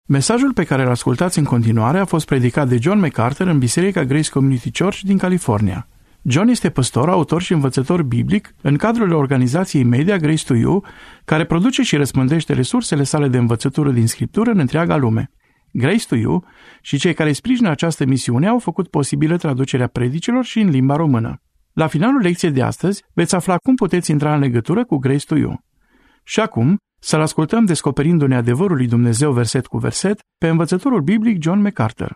Mesajul pe care îl ascultați în continuare a fost predicat de John MacArthur în Biserica Grace Community Church din California. John este păstor, autor și învățător biblic în cadrul organizației media Grace to You, care produce și răspândește resursele sale de învățătură din Scriptură în întreaga lume. Grace to You și cei care sprijină această misiune au făcut posibilă traducerea predicilor și în limba română. La finalul lecției de astăzi veți afla cum puteți intra în legătură cu Grace to You. Și acum, să-l ascultăm descoperindu-ne adevărul lui Dumnezeu verset cu verset pe învățătorul biblic John MacArthur.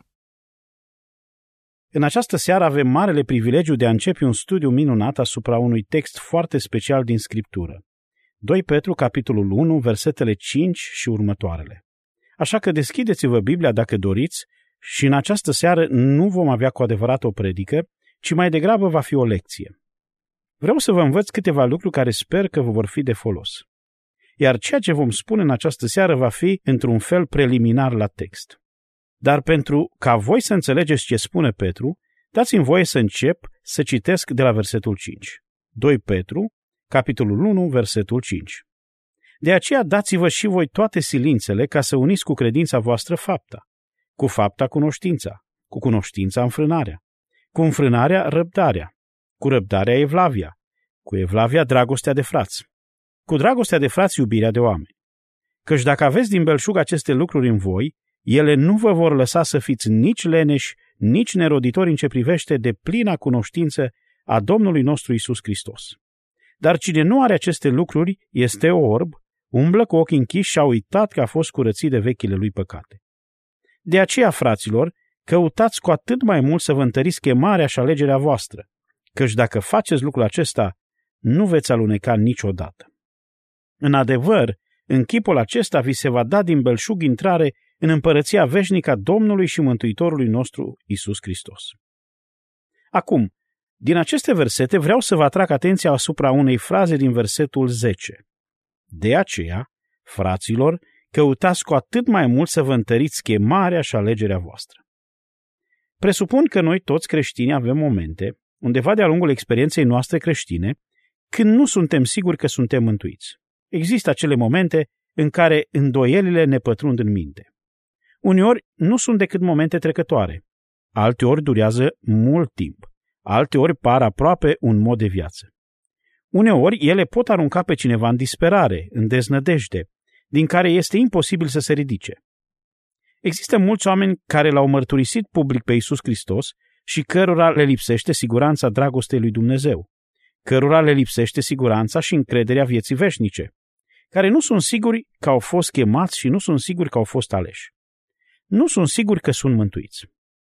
În această seară avem marele privilegiu de a începe un studiu minunat asupra unui text foarte special din Scriptură. 2 Petru, capitolul 1, versetele 5 și următoarele. Așa că deschideți-vă Biblia dacă doriți și în această seară nu vom avea cu adevărat o predică, ci mai degrabă va fi o lecție. Vreau să vă învăț câteva lucruri care sper că vă vor fi de folos. Iar ceea ce vom spune în această seară va fi într-un fel preliminar la text. Dar pentru ca voi să înțelegeți ce spune Petru, dați-mi voie să încep să citesc de la versetul 5. 2 Petru, capitolul 1, versetul 5. De aceea dați-vă și voi toate silințele ca să uniți cu credința voastră fapta, cu fapta cunoștința, cu cunoștința înfrânarea, cu înfrânarea răbdarea, cu răbdarea evlavia, cu evlavia dragostea de frați, cu dragostea de frați iubirea de oameni. Căci dacă aveți din belșug aceste lucruri în voi, ele nu vă vor lăsa să fiți nici leneși, nici neroditori în ce privește de plina cunoștință a Domnului nostru Iisus Hristos. Dar cine nu are aceste lucruri este orb, umblă cu ochii închiși și a uitat că a fost curățit de vechile lui păcate. De aceea, fraților, căutați cu atât mai mult să vă întăriți chemarea și alegerea voastră, căci dacă faceți lucrul acesta, nu veți aluneca niciodată. În adevăr, în chipul acesta vi se va da din belșug intrare în împărăția veșnică a Domnului și Mântuitorului nostru Iisus Hristos. Acum, din aceste versete vreau să vă atrag atenția asupra unei fraze din versetul 10. De aceea, fraților, căutați cu atât mai mult să vă întăriți chemarea și alegerea voastră. Presupun că noi toți creștini avem momente, undeva de-a lungul experienței noastre creștine, când nu suntem siguri că suntem mântuiți. Există acele momente în care îndoielile ne pătrund în minte. Uneori nu sunt decât momente trecătoare, alteori durează mult timp, alteori par aproape un mod de viață. Uneori ele pot arunca pe cineva în disperare, în deznădejde, din care este imposibil să se ridice. Există mulți oameni care l-au mărturisit public pe Iisus Hristos și cărora le lipsește siguranța dragostei lui Dumnezeu, cărora le lipsește siguranța și încrederea vieții veșnice, care nu sunt siguri că au fost chemați și nu sunt siguri că au fost aleși. Nu sunt siguri că sunt mântuiți.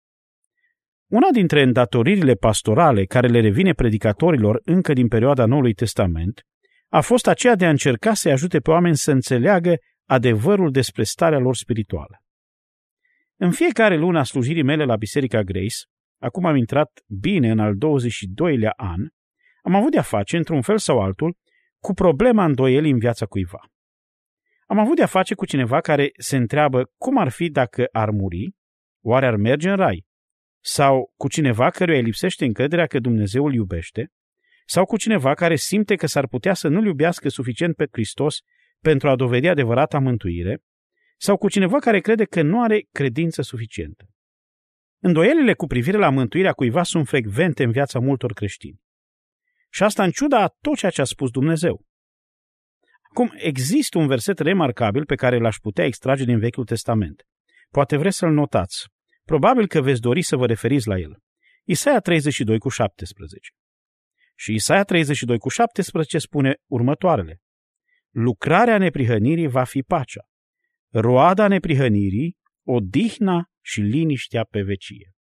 Una dintre îndatoririle pastorale care le revine predicatorilor încă din perioada Noului Testament a fost aceea de a încerca să-i ajute pe oameni să înțeleagă adevărul despre starea lor spirituală. În fiecare lună a slujirii mele la Biserica Grace, acum am intrat bine în al 22-lea an, am avut de-a face, într-un fel sau altul, cu problema îndoielii în viața cuiva. Am avut de-a face cu cineva care se întreabă cum ar fi dacă ar muri, oare ar merge în rai? Sau cu cineva căruia îi lipsește încrederea că Dumnezeu îl iubește? Sau cu cineva care simte că s-ar putea să nu-L iubească suficient pe Hristos pentru a dovedi adevărata mântuire? Sau cu cineva care crede că nu are credință suficientă? Îndoielile cu privire la mântuirea cuiva sunt frecvente în viața multor creștini. Și asta în ciuda a tot ceea ce a spus Dumnezeu. Acum, există un verset remarcabil pe care l-aș putea extrage din Vechiul Testament. Poate vreți să-l notați. Probabil că veți dori să vă referiți la el. Isaia 32 cu 17. Și Isaia 32 cu 17 spune următoarele. Lucrarea neprihănirii va fi pacea, roada neprihănirii, odihna și liniștea pe vecie.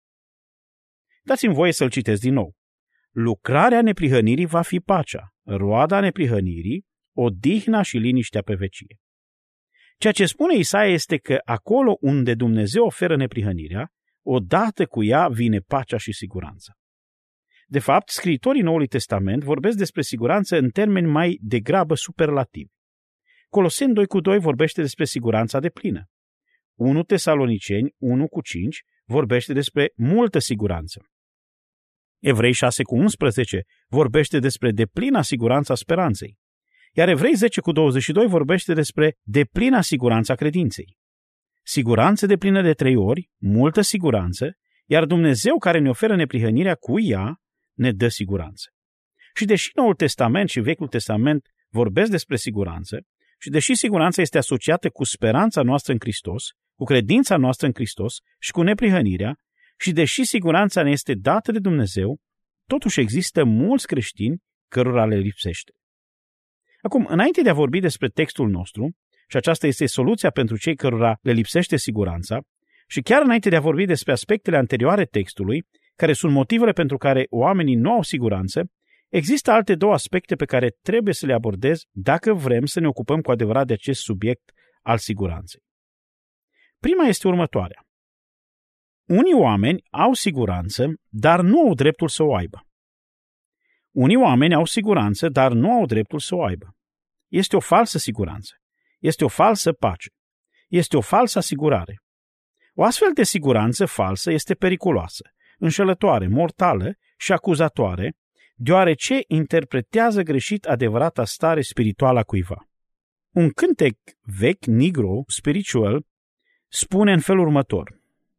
Dați-mi voie să-l citesc din nou. Lucrarea neprihănirii va fi pacea, roada neprihănirii, odihna și liniștea pe vecie. Ceea ce spune Isaia este că acolo unde Dumnezeu oferă neprihănirea, odată cu ea vine pacea și siguranța. De fapt, scriitorii Noului Testament vorbesc despre siguranță în termeni mai degrabă superlativi. Coloseni 2 cu 2 vorbește despre siguranța deplină. 1 Tesaloniceni 1 cu 5 vorbește despre multă siguranță. Evrei 6 cu 11 vorbește despre deplina siguranța speranței. Iar Evrei 10 cu 22 vorbește despre deplina siguranța credinței. siguranță deplină de 3 ori, multă siguranță, iar Dumnezeu care ne oferă neprihănirea cu ea ne dă siguranță. Și deși Noul Testament și Vechiul Testament vorbesc despre siguranță, și deși siguranța este asociată cu speranța noastră în Hristos, cu credința noastră în Hristos și cu neprihănirea, și deși siguranța ne este dată de Dumnezeu, totuși există mulți creștini cărora le lipsește. Acum, înainte de a vorbi despre textul nostru, și aceasta este soluția pentru cei cărora le lipsește siguranța, și chiar înainte de a vorbi despre aspectele anterioare textului, care sunt motivele pentru care oamenii nu au siguranță, există alte 2 aspecte pe care trebuie să le abordez dacă vrem să ne ocupăm cu adevărat de acest subiect al siguranței. Prima este următoarea. Unii oameni au siguranță, dar nu au dreptul să o aibă. Unii oameni au siguranță, dar nu au dreptul să o aibă. Este o falsă siguranță. Este o falsă pace. Este o falsă asigurare. O astfel de siguranță falsă este periculoasă, înșelătoare, mortală și acuzatoare, deoarece interpretează greșit adevărata stare spirituală a cuiva. Un cântec vechi, negro, spiritual, spune în felul următor: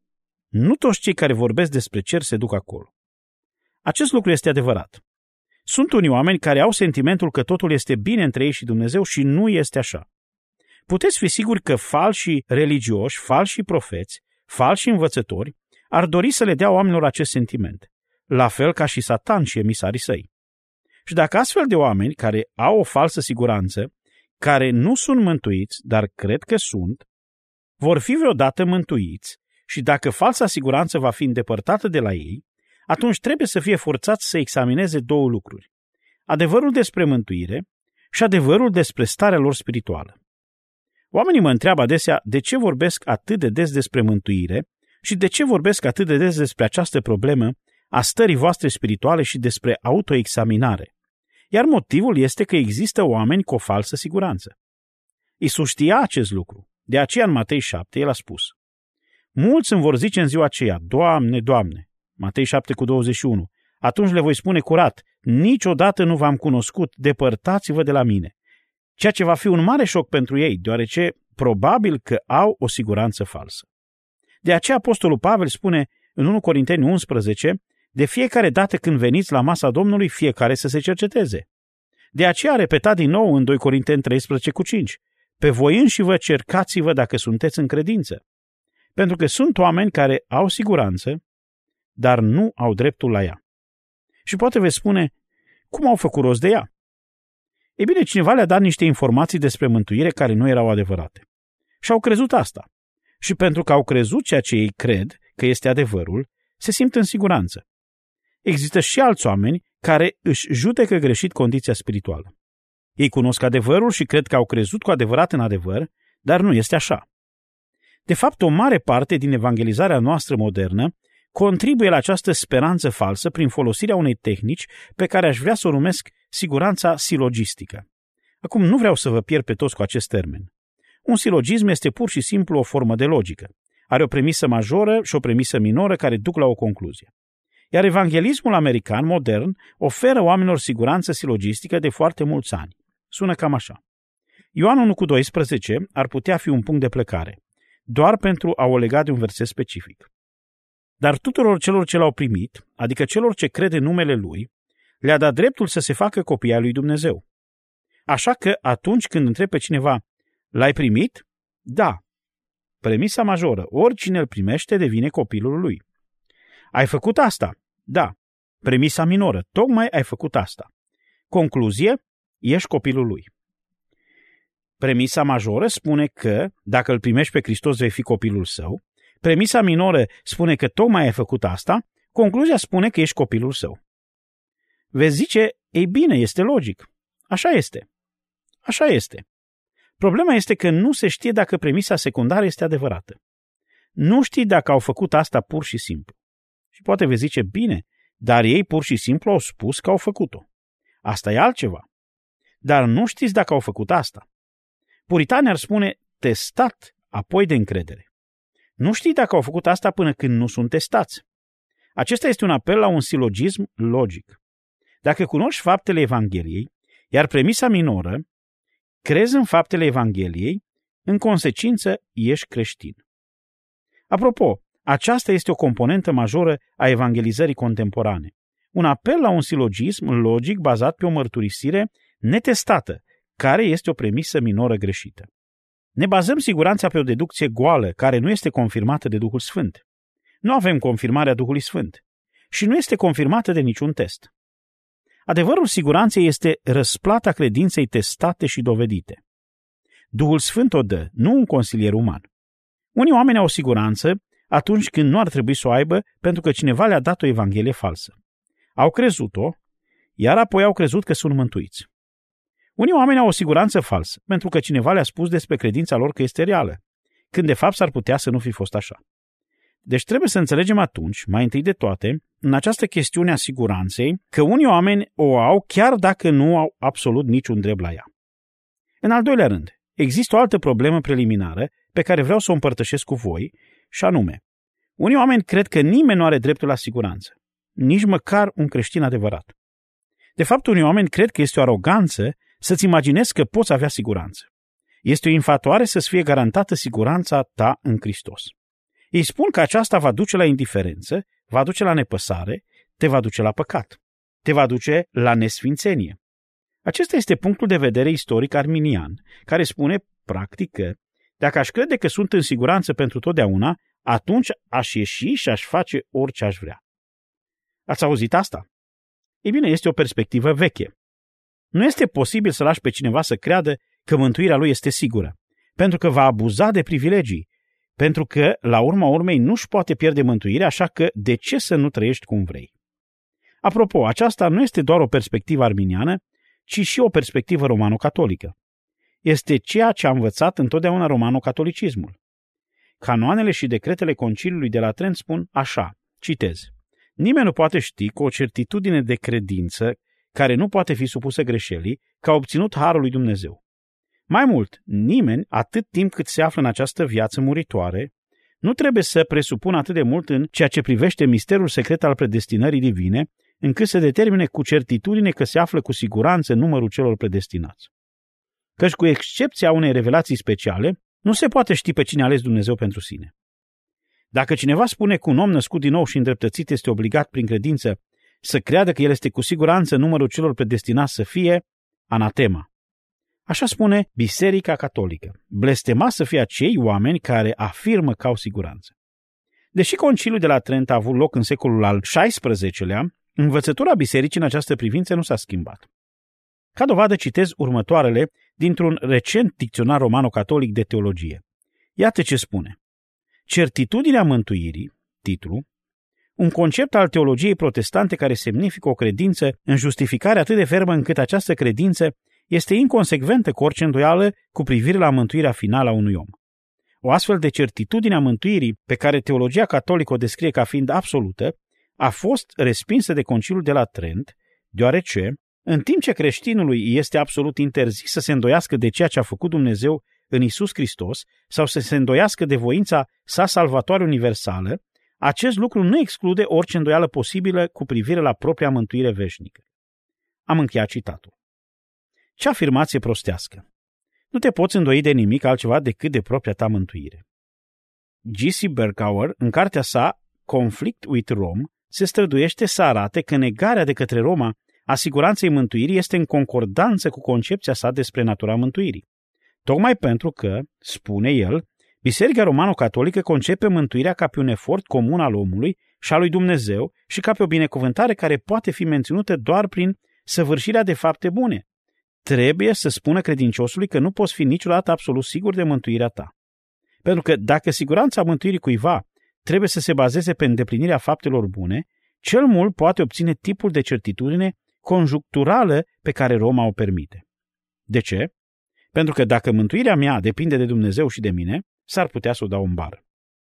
nu toți cei care vorbesc despre cer se duc acolo. Acest lucru este adevărat. Sunt unii oameni care au sentimentul că totul este bine între ei și Dumnezeu și nu este așa. Puteți fi siguri că falși religioși, falși profeți, falși învățători ar dori să le dea oamenilor acest sentiment, la fel ca și Satan și emisarii săi. Și dacă astfel de oameni care au o falsă siguranță, care nu sunt mântuiți, dar cred că sunt, vor fi vreodată mântuiți și dacă falsa siguranță va fi îndepărtată de la ei, atunci trebuie să fie forțați să examineze 2 lucruri: adevărul despre mântuire și adevărul despre starea lor spirituală. Oamenii mă întreabă adesea de ce vorbesc atât de des despre mântuire și de ce vorbesc atât de des despre această problemă a stării voastre spirituale și despre autoexaminare. Iar motivul este că există oameni cu o falsă siguranță. Iisus știa acest lucru. De aceea în Matei 7 el a spus: mulți îmi vor zice în ziua aceea: Doamne, Doamne, Matei 7:21, atunci le voi spune curat: niciodată nu v-am cunoscut, depărtați-vă de la mine. Ceea ce va fi un mare șoc pentru ei, deoarece probabil că au o siguranță falsă. De aceea apostolul Pavel spune în 1 Corinteni 11: de fiecare dată când veniți la masa Domnului, fiecare să se cerceteze. De aceea a repetat din nou în 2 Corinteni 13:5: pe voi înși vă cercați-vă dacă sunteți în credință. Pentru că sunt oameni care au siguranță, dar nu au dreptul la ea. Și poate veți spune: cum au făcut rost de ea? Ei bine, cineva le-a dat niște informații despre mântuire care nu erau adevărate. Și au crezut asta. Și pentru că au crezut ceea ce ei cred că este adevărul, se simt în siguranță. Există și alți oameni care își judecă greșit condiția spirituală. Ei cunosc adevărul și cred că au crezut cu adevărat în adevăr, dar nu este așa. De fapt, o mare parte din evangelizarea noastră modernă contribuie la această speranță falsă prin folosirea unei tehnici pe care aș vrea să o numesc siguranța silogistică. Acum, nu vreau să vă pierd pe toți cu acest termen. Un silogism este pur și simplu o formă de logică. Are o premisă majoră și o premisă minoră care duc la o concluzie. Iar evanghelismul american modern oferă oamenilor siguranță silogistică de foarte mulți ani. Sună cam așa: Ioan 1:12 ar putea fi un punct de plecare, doar pentru a o lega de un verset specific. Dar tuturor celor ce l-au primit, adică celor ce cred în numele Lui, le-a dat dreptul să se facă copii ai lui Dumnezeu. Așa că atunci când întreb pe cineva: l-ai primit? Da. Premisa majoră: oricine îl primește devine copilul lui. Ai făcut asta? Da. Premisa minoră: tocmai ai făcut asta. Concluzie: ești copilul lui. Premisa majoră spune că dacă îl primești pe Hristos vei fi copilul său. Premisa minoră spune că tocmai ai făcut asta. Concluzia spune că ești copilul său. Veți zice: ei bine, este logic. Așa este. Așa este. Problema este că nu se știe dacă premisa secundară este adevărată. Nu știi dacă au făcut asta pur și simplu. Și poate veți zice: bine, dar ei pur și simplu au spus că au făcut-o. Asta e altceva. Dar nu știți dacă au făcut asta. Puritanii ar spune: testat, apoi de încredere. Nu știi dacă au făcut asta până când nu sunt testați. Acesta este un apel la un silogism logic. Dacă cunoști faptele Evangheliei, iar premisa minoră, crezi în faptele Evangheliei, în consecință ești creștin. Apropo, aceasta este o componentă majoră a evangelizării contemporane. Un apel la un silogism logic bazat pe o mărturisire netestată, care este o premisă minoră greșită. Ne bazăm siguranța pe o deducție goală, care nu este confirmată de Duhul Sfânt. Nu avem confirmarea Duhului Sfânt și nu este confirmată de niciun test. Adevărul siguranței este răsplata credinței testate și dovedite. Duhul Sfânt o dă, nu un consilier uman. Unii oameni au siguranță atunci când nu ar trebui să o aibă pentru că cineva le-a dat o evanghelie falsă. Au crezut-o, iar apoi au crezut că sunt mântuiți. Unii oameni au o siguranță falsă pentru că cineva le-a spus despre credința lor că este reală, când de fapt s-ar putea să nu fi fost așa. Deci trebuie să înțelegem atunci, mai întâi de toate, în această chestiune a siguranței, că unii oameni o au chiar dacă nu au absolut niciun drept la ea. În al doilea rând, există o altă problemă preliminară pe care vreau să o împărtășesc cu voi, și anume, unii oameni cred că nimeni nu are dreptul la siguranță, nici măcar un creștin adevărat. De fapt, unii oameni cred că este o aroganță să-ți imaginezi că poți avea siguranță. Este o infatuare să-ți fie garantată siguranța ta în Hristos. Ei spun că aceasta va duce la indiferență, va duce la nepăsare, te va duce la păcat, te va duce la nesfințenie. Acesta este punctul de vedere istoric arminian, care spune, practic, că dacă aș crede că sunt în siguranță pentru totdeauna, atunci aș ieși și aș face orice aș vrea. Ați auzit asta? Ei bine, este o perspectivă veche. Nu este posibil să lași pe cineva să creadă că mântuirea lui este sigură, pentru că va abuza de privilegii, pentru că, la urma urmei, nu-și poate pierde mântuirea, așa că de ce să nu trăiești cum vrei? Apropo, aceasta nu este doar o perspectivă arminiană, ci și o perspectivă romano-catolică. Este ceea ce a învățat întotdeauna romano-catolicismul. Canoanele și decretele Conciliului de la Trent spun așa, citez: nimeni nu poate ști cu o certitudine de credință care nu poate fi supusă greșelii că a obținut harul lui Dumnezeu. Mai mult, nimeni, atât timp cât se află în această viață muritoare, nu trebuie să presupună atât de mult în ceea ce privește misterul secret al predestinării divine, încât să determine cu certitudine că se află cu siguranță numărul celor predestinați. Căci cu excepția unei revelații speciale, nu se poate ști pe cine a ales Dumnezeu pentru sine. Dacă cineva spune că un om născut din nou și îndreptățit este obligat prin credință să creadă că el este cu siguranță numărul celor predestinați să fie, anatema. Așa spune Biserica Catolică. Blestema să fie acei oameni care afirmă că au siguranță. Deși conciliul de la Trent a avut loc în secolul al XVI-lea, învățătura bisericii în această privință nu s-a schimbat. Ca dovadă citez următoarele dintr-un recent dicționar romano-catolic de teologie. Iată ce spune: certitudinea mântuirii, titlu, un concept al teologiei protestante care semnifică o credință în justificare atât de fermă încât această credință este inconsecventă cu orice îndoială cu privire la mântuirea finală a unui om. O astfel de certitudine a mântuirii, pe care teologia catolică o descrie ca fiind absolută, a fost respinsă de Conciliul de la Trent, deoarece, în timp ce creștinului este absolut interzis să se îndoiască de ceea ce a făcut Dumnezeu în Iisus Hristos sau să se îndoiască de voința sa salvatoare universală, acest lucru nu exclude orice îndoială posibilă cu privire la propria mântuire veșnică. Am încheiat citatul. Ce afirmație prostească! Nu te poți îndoi de nimic altceva decât de propria ta mântuire. G.C. Berkauer, în cartea sa Conflict with Rome, se străduiește să arate că negarea de către Roma a siguranței mântuirii este în concordanță cu concepția sa despre natura mântuirii. Tocmai pentru că, spune el, Biserica Romano-Catolică concepe mântuirea ca pe un efort comun al omului și al lui Dumnezeu și ca pe o binecuvântare care poate fi menținută doar prin săvârșirea de fapte bune. Trebuie să spună credinciosului că nu poți fi niciodată absolut sigur de mântuirea ta. Pentru că dacă siguranța mântuirii cuiva trebuie să se bazeze pe îndeplinirea faptelor bune, cel mult poate obține tipul de certitudine conjuncturală pe care Roma o permite. De ce? Pentru că dacă mântuirea mea depinde de Dumnezeu și de mine, s-ar putea să o dau în bară.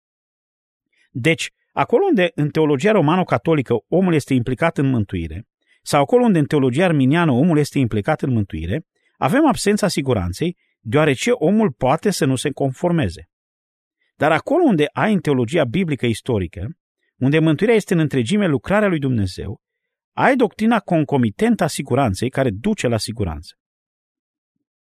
Deci, acolo unde în teologia romano-catolică omul este implicat în mântuire, sau acolo unde în teologia arminiană omul este implicat în mântuire, avem absența siguranței, deoarece omul poate să nu se conformeze. Dar acolo unde ai în teologia biblică istorică, unde mântuirea este în întregime lucrarea lui Dumnezeu, ai doctrina concomitentă a siguranței care duce la siguranță.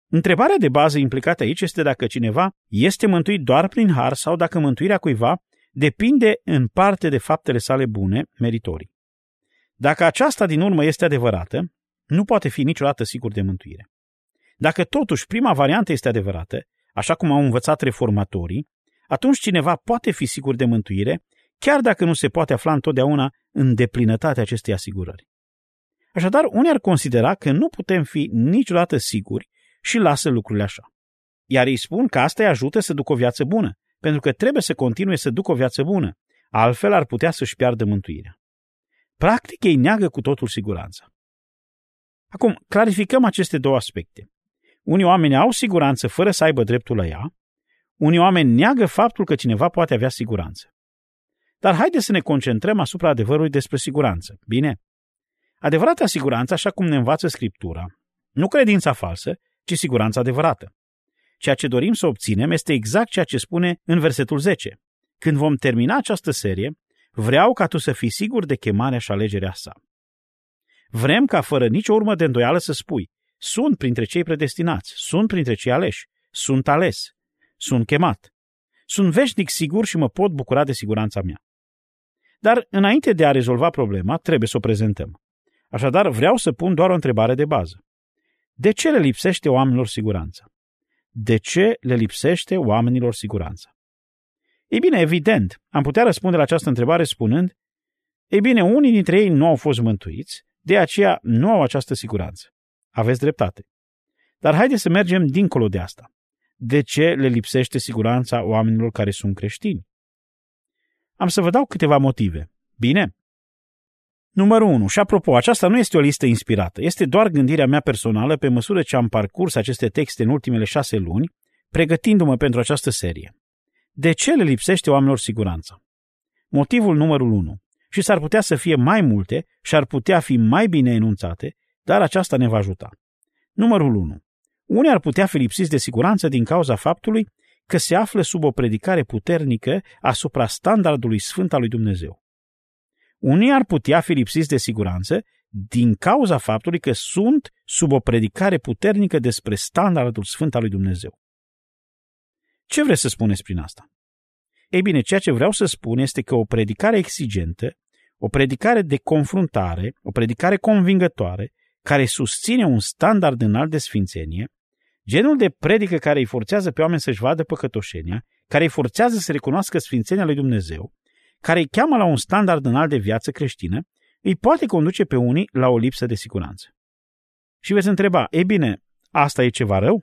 Întrebarea de bază implicată aici este dacă cineva este mântuit doar prin har sau dacă mântuirea cuiva depinde în parte de faptele sale bune, meritorii. Dacă aceasta din urmă este adevărată, nu poate fi niciodată sigur de mântuire. Dacă totuși prima variantă este adevărată, așa cum au învățat reformatorii, atunci cineva poate fi sigur de mântuire, chiar dacă nu se poate afla întotdeauna în deplinătatea acestei asigurări. Așadar, unii ar considera că nu putem fi niciodată siguri și lasă lucrurile așa. Iar ei spun că asta îi ajută să ducă o viață bună, pentru că trebuie să continue să ducă o viață bună, altfel ar putea să-și piardă mântuirea. Practic, ei neagă cu totul siguranța. Acum, clarificăm aceste două aspecte. Unii oameni au siguranță fără să aibă dreptul la ea, unii oameni neagă faptul că cineva poate avea siguranță. Dar haideți să ne concentrăm asupra adevărului despre siguranță. Bine? Adevărata siguranță, așa cum ne învață Scriptura, nu credința falsă, ci siguranța adevărată. Ceea ce dorim să obținem este exact ceea ce spune în versetul 10. Când vom termina această serie, vreau ca tu să fii sigur de chemarea și alegerea sa. Vrem ca fără nicio urmă de îndoială să spui, sunt printre cei predestinați, sunt printre cei aleși, sunt ales, sunt chemat. Sunt veșnic sigur și mă pot bucura de siguranța mea. Dar înainte de a rezolva problema, trebuie să o prezentăm. Așadar, vreau să pun doar o întrebare de bază. De ce le lipsește oamenilor siguranța? De ce le lipsește oamenilor siguranța? Ei bine, evident, am putea răspunde la această întrebare spunând, ei bine, unii dintre ei nu au fost mântuiți, de aceea nu au această siguranță. Aveți dreptate. Dar haideți să mergem dincolo de asta. De ce le lipsește siguranța oamenilor care sunt creștini? Am să vă dau câteva motive. Bine? Numărul 1. Și apropo, aceasta nu este o listă inspirată. Este doar gândirea mea personală pe măsură ce am parcurs aceste texte în ultimele 6 luni, pregătindu-mă pentru această serie. De ce le lipsește oamenilor siguranța? Motivul numărul 1. Și s-ar putea să fie mai multe și ar putea fi mai bine enunțate, dar aceasta ne va ajuta. Numărul 1. Unii ar putea fi lipsiți de siguranță din cauza faptului că se află sub o predicare puternică asupra standardului sfânt al lui Dumnezeu. Unii ar putea fi lipsiți de siguranță din cauza faptului că sunt sub o predicare puternică despre standardul sfânt al lui Dumnezeu. Ce vreți să spuneți prin asta? Ei bine, ceea ce vreau să spun este că o predicare exigentă, o predicare de confruntare, o predicare convingătoare, care susține un standard înalt de sfințenie, genul de predică care îi forțează pe oameni să-și vadă păcătoșenia, care îi forțează să recunoască sfințenia lui Dumnezeu, care îi cheamă la un standard înalt de viață creștină, îi poate conduce pe unii la o lipsă de siguranță. Și veți întreba, ei bine, asta e ceva rău?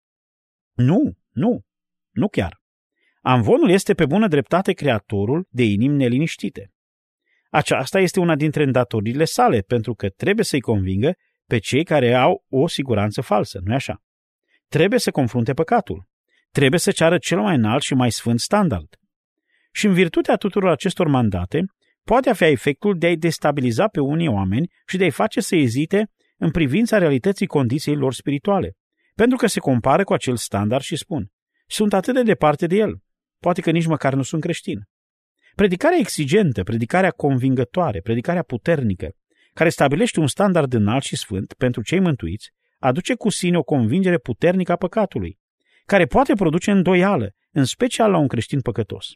Nu chiar. Amvonul este pe bună dreptate creatorul de inimi neliniștite. Aceasta este una dintre îndatoririle sale, pentru că trebuie să-i convingă pe cei care au o siguranță falsă, nu-i așa? Trebuie să confrunte păcatul. Trebuie să ceară cel mai înalt și mai sfânt standard. Și în virtutea tuturor acestor mandate, poate avea efectul de a-i destabiliza pe unii oameni și de a-i face să ezite în privința realității condiției lor spirituale, pentru că se compară cu acel standard și spun, sunt atât de departe de el, poate că nici măcar nu sunt creștin. Predicarea exigentă, predicarea convingătoare, predicarea puternică, care stabilește un standard înalt și sfânt pentru cei mântuiți, aduce cu sine o convingere puternică a păcatului, care poate produce îndoială, în special la un creștin păcătos.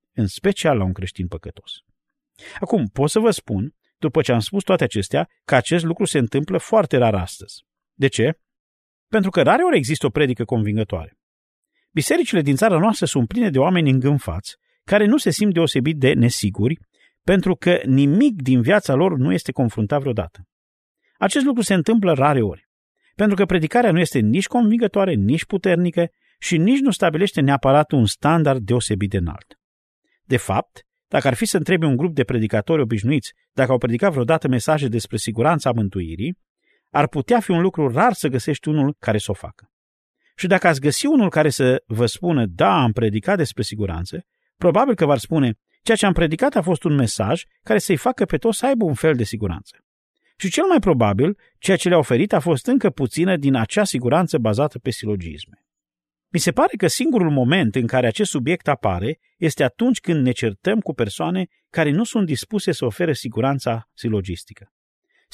Acum, pot să vă spun, după ce am spus toate acestea, că acest lucru se întâmplă foarte rar astăzi. De ce? Pentru că rareori există o predică convingătoare. Bisericile din țara noastră sunt pline de oameni îngânfați, care nu se simt deosebit de nesiguri, pentru că nimic din viața lor nu este confruntat vreodată. Acest lucru se întâmplă rareori, pentru că predicarea nu este nici convingătoare, nici puternică și nici nu stabilește neapărat un standard deosebit de înalt. De fapt, dacă ar fi să întrebi un grup de predicatori obișnuiți dacă au predicat vreodată mesaje despre siguranța mântuirii, ar putea fi un lucru rar să găsești unul care să o facă. Și dacă ați găsi unul care să vă spună, da, am predicat despre siguranță, probabil că v-ar spune, ceea ce am predicat a fost un mesaj care să-i facă pe toți să aibă un fel de siguranță. Și cel mai probabil, ceea ce le-a oferit a fost încă puțină din acea siguranță bazată pe silogisme. Mi se pare că singurul moment în care acest subiect apare este atunci când ne certăm cu persoane care nu sunt dispuse să ofere siguranța silogistică.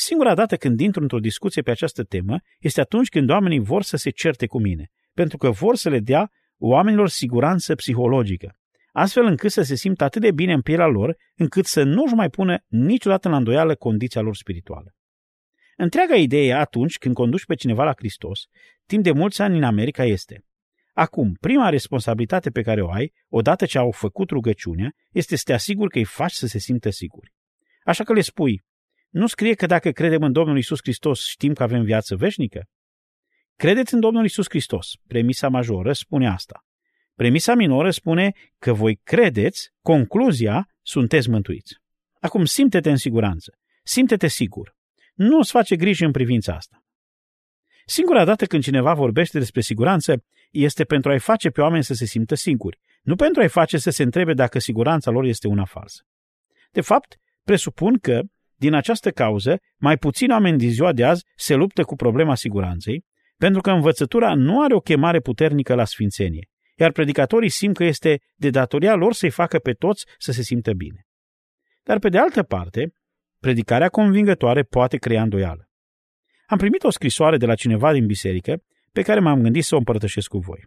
Singura dată când intru într-o discuție pe această temă este atunci când oamenii vor să se certe cu mine, pentru că vor să le dea oamenilor siguranță psihologică, astfel încât să se simtă atât de bine în pielea lor, încât să nu-și mai pună niciodată la îndoială condiția lor spirituală. Întreaga idee atunci când conduci pe cineva la Hristos, timp de mulți ani în America este: acum, prima responsabilitate pe care o ai, odată ce au făcut rugăciunea, este să te asiguri că îi faci să se simtă siguri. Așa că le spui: nu scrie că dacă credem în Domnul Iisus Hristos știm că avem viață veșnică? Credeți în Domnul Iisus Hristos. Premisa majoră spune asta. Premisa minoră spune că voi credeți, concluzia, sunteți mântuiți. Acum simte-te în siguranță, simte-te sigur. Nu îți face griji în privința asta. Singura dată când cineva vorbește despre siguranță este pentru a-i face pe oameni să se simtă siguri, nu pentru a-i face să se întrebe dacă siguranța lor este una falsă. De fapt, presupun că, din această cauză, mai puțini oameni din ziua de azi se luptă cu problema siguranței, pentru că învățătura nu are o chemare puternică la sfințenie, iar predicatorii simt că este de datoria lor să-i facă pe toți să se simtă bine. Dar pe de altă parte, predicarea convingătoare poate crea îndoială. Am primit o scrisoare de la cineva din biserică pe care m-am gândit să o împărtășesc cu voi.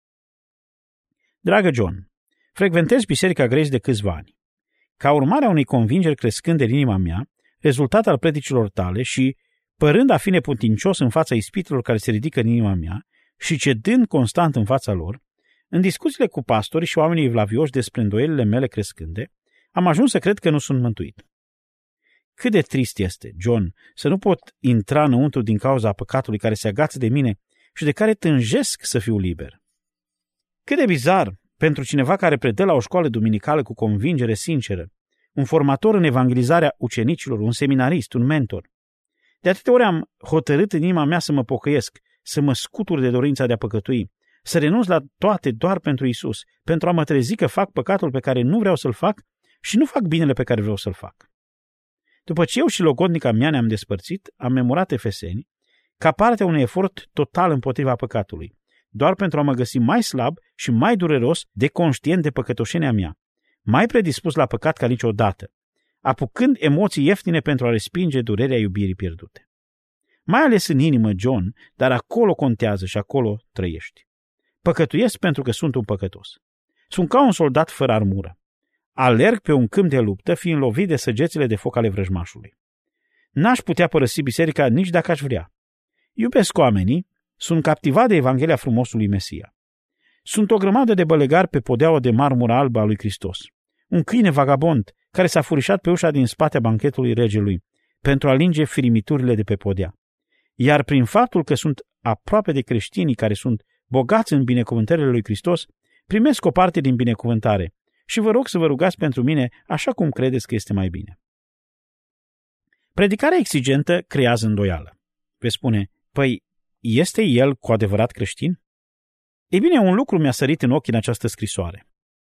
Dragă John, frecventez Biserica Grace de câțiva ani. Ca urmare a unei convingeri crescânde în inima mea, rezultat al predicilor tale și, părând a fi neputincios în fața ispitelor care se ridică în inima mea și cedând constant în fața lor, în discuțiile cu pastorii și oamenii evlavioși despre îndoielile mele crescânde, am ajuns să cred că nu sunt mântuit. Cât de trist este, John, să nu pot intra înăuntru din cauza păcatului care se agață de mine și de care tânjesc să fiu liber. Cât de bizar pentru cineva care predă la o școală duminicală cu convingere sinceră, un formator în evangelizarea ucenicilor, un seminarist, un mentor. De atâtea ori am hotărât în inima mea să mă pocăiesc, să mă scutur de dorința de a păcătui, să renunț la toate doar pentru Isus, pentru a mă trezi că fac păcatul pe care nu vreau să-l fac și nu fac binele pe care vreau să-l fac. După ce eu și logodnica mea ne-am despărțit, am memorat Efeseni ca parte a unui efort total împotriva păcatului, doar pentru a mă găsi mai slab și mai dureros de conștient de păcătoșenia mea, mai predispus la păcat ca niciodată, apucând emoții ieftine pentru a respinge durerea iubirii pierdute. Mai ales în inimă, John, dar acolo contează și acolo trăiești. Păcătuiesc pentru că sunt un păcătos. Sunt ca un soldat fără armură. Alerg pe un câmp de luptă, fiind lovit de săgețile de foc ale vrăjmașului. N-aș putea părăsi biserica nici dacă aș vrea. Iubesc oamenii, sunt captivat de Evanghelia frumosului Mesia. Sunt o grămadă de bălegari pe podeaua de marmură albă a lui Hristos. Un câine vagabond care s-a furișat pe ușa din spate banchetului regelui pentru a linge firimiturile de pe podea. Iar prin faptul că sunt aproape de creștinii care sunt bogați în binecuvântările lui Hristos, primesc o parte din binecuvântare și vă rog să vă rugați pentru mine așa cum credeți că este mai bine. Predicarea exigentă creează îndoială. Veți spune, păi, este el cu adevărat creștin? Ei bine, un lucru mi-a sărit în ochi în această scrisoare.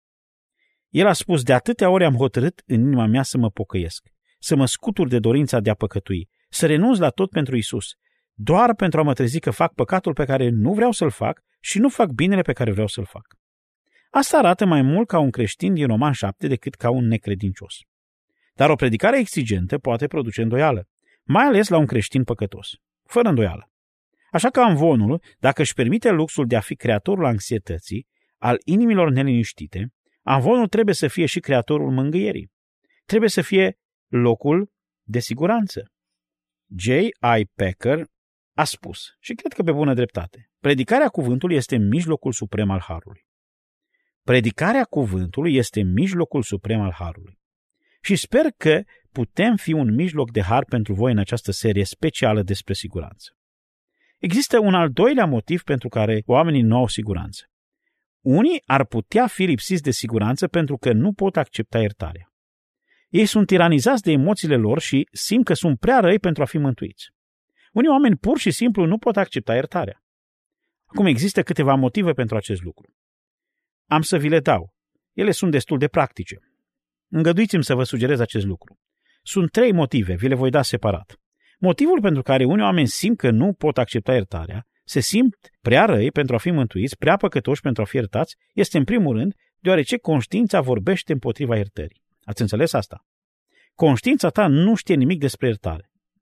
El a spus, de atâtea ori am hotărât în inima mea să mă pocăiesc, să mă scutur de dorința de a păcătui, să renunț la tot pentru Isus, doar pentru a mă trezi că fac păcatul pe care nu vreau să-l fac și nu fac binele pe care vreau să-l fac. Asta arată mai mult ca un creștin din Roman 7 decât ca un necredincios. Dar o predicare exigentă poate produce îndoială, mai ales la un creștin păcătos, fără îndoială. Așa că amvonul, dacă își permite luxul de a fi creatorul anxietății, al inimilor neliniștite, amvonul trebuie să fie și creatorul mângâierii. Trebuie să fie locul de siguranță. J.I. Packer a spus, și cred că pe bună dreptate, predicarea cuvântului este mijlocul suprem al harului. Predicarea cuvântului este mijlocul suprem al harului. Și sper că putem fi un mijloc de har pentru voi în această serie specială despre siguranță. Există un al doilea motiv pentru care oamenii nu au siguranță. Unii ar putea fi lipsiți de siguranță pentru că nu pot accepta iertarea. Ei sunt tiranizați de emoțiile lor și simt că sunt prea răi pentru a fi mântuiți. Unii oameni pur și simplu nu pot accepta iertarea. Acum există câteva motive pentru acest lucru. Am să vi le dau. Ele sunt destul de practice. Îngăduiți-mi să vă sugerez acest lucru. Sunt 3 motive, vi le voi da separat. Motivul pentru care unii oameni simt că nu pot accepta iertarea, se simt prea răi pentru a fi mântuiți, prea păcătoși pentru a fi iertați, este în primul rând deoarece conștiința vorbește împotriva iertării. Ați înțeles asta? Conștiința ta nu știe nimic despre iertare.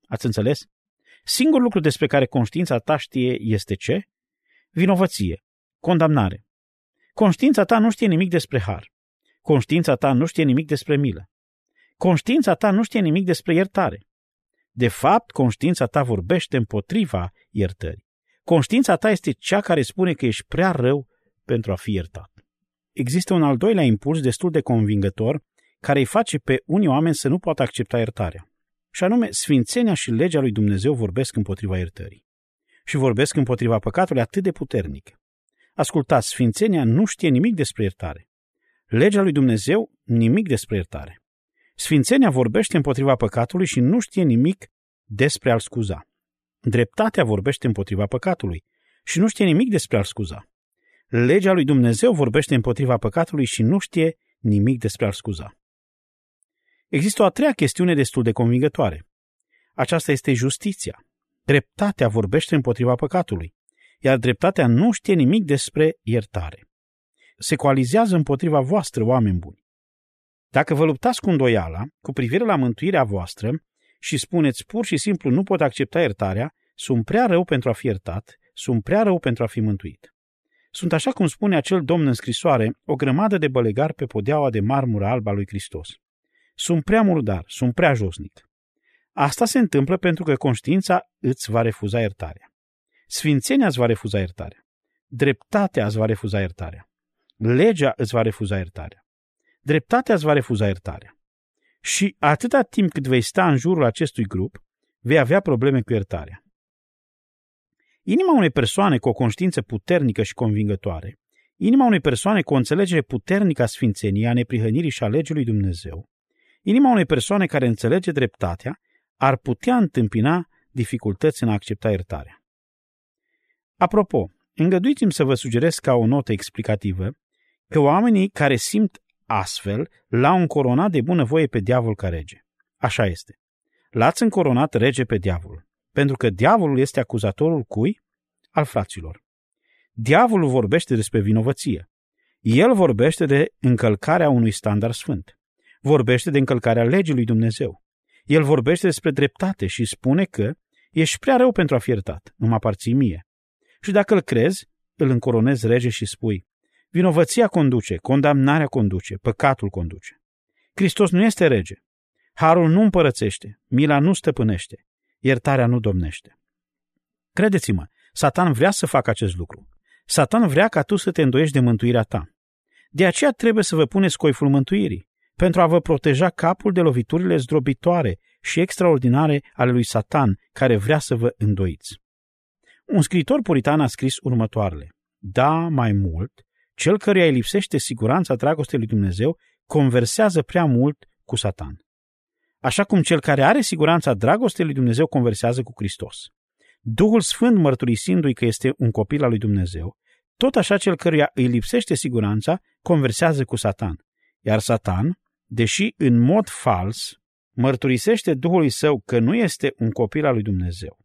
Ați înțeles? Singurul lucru despre care conștiința ta știe este ce? Vinovăție, condamnare. Conștiința ta nu știe nimic despre har. Conștiința ta nu știe nimic despre milă. Conștiința ta nu știe nimic despre iertare. De fapt, conștiința ta vorbește împotriva iertării. Conștiința ta este cea care spune că ești prea rău pentru a fi iertat. Există un al doilea impuls destul de convingător care îi face pe unii oameni să nu poată accepta iertarea. Și anume, sfințenia și legea lui Dumnezeu vorbesc împotriva iertării. Și vorbesc împotriva păcatului atât de puternic. Ascultați, sfințenia nu știe nimic despre iertare. Legea lui Dumnezeu nimic despre iertare. Sfințenia vorbește împotriva păcatului și nu știe nimic despre a-l scuza. Dreptatea vorbește împotriva păcatului și nu știe nimic despre a-l scuza. Legea lui Dumnezeu vorbește împotriva păcatului și nu știe nimic despre a-l scuza. Există o a treia chestiune destul de convingătoare. Aceasta este justiția. Dreptatea vorbește împotriva păcatului, iar dreptatea nu știe nimic despre iertare. Se coalizează împotriva voastră, oameni buni. Dacă vă luptați cu îndoiala cu privire la mântuirea voastră și spuneți pur și simplu nu pot accepta iertarea, sunt prea rău pentru a fi iertat, sunt prea rău pentru a fi mântuit. Sunt, așa cum spune acel domn în scrisoare, o grămadă de bălegari pe podeaua de marmură albă a lui Hristos. Sunt prea murdar, sunt prea josnic. Asta se întâmplă pentru că conștiința îți va refuza iertarea. Sfințenia îți va refuza iertarea. Dreptatea îți va refuza iertarea. Legea îți va refuza iertarea. Dreptatea îți va refuza iertarea. Și atâta timp cât vei sta în jurul acestui grup, vei avea probleme cu iertarea. Inima unei persoane cu o conștiință puternică și convingătoare, inima unei persoane cu o înțelegere puternică a sfințeniei, a neprihănirii și a legii lui Dumnezeu, inima unei persoane care înțelege dreptatea, ar putea întâmpina dificultăți în a accepta iertarea. Apropo, îngăduiți-mi să vă sugerez ca o notă explicativă că oamenii care simt astfel l-au încoronat de bunăvoie pe diavol ca rege. Așa este. L-ați încoronat rege pe diavol, pentru că diavolul este acuzatorul cui? Al fraților. Diavolul vorbește despre vinovăție. El vorbește de încălcarea unui standard sfânt. Vorbește de încălcarea legii lui Dumnezeu. El vorbește despre dreptate și spune că ești prea rău pentru a fi iertat, îmi aparții mie. Și dacă îl crezi, îl încoronezi rege și spui, vinovăția conduce, condamnarea conduce, păcatul conduce. Hristos nu este rege. Harul nu împărățește, mila nu stăpânește, iertarea nu domnește. Credeți-mă, Satan vrea să facă acest lucru. Satan vrea ca tu să te îndoiești de mântuirea ta. De aceea trebuie să vă puneți coiful mântuirii, pentru a vă proteja capul de loviturile zdrobitoare și extraordinare ale lui Satan, care vrea să vă îndoiți. Un scriitor puritan a scris următoarele. Da, mai mult, cel căruia îi lipsește siguranța dragostei lui Dumnezeu conversează prea mult cu Satan. Așa cum cel care are siguranța dragostei lui Dumnezeu conversează cu Hristos. Duhul Sfânt mărturisindu-i că este un copil al lui Dumnezeu, tot așa cel căruia îi lipsește siguranța conversează cu Satan. Iar Satan, deși în mod fals mărturisește Duhului Său că nu este un copil al lui Dumnezeu.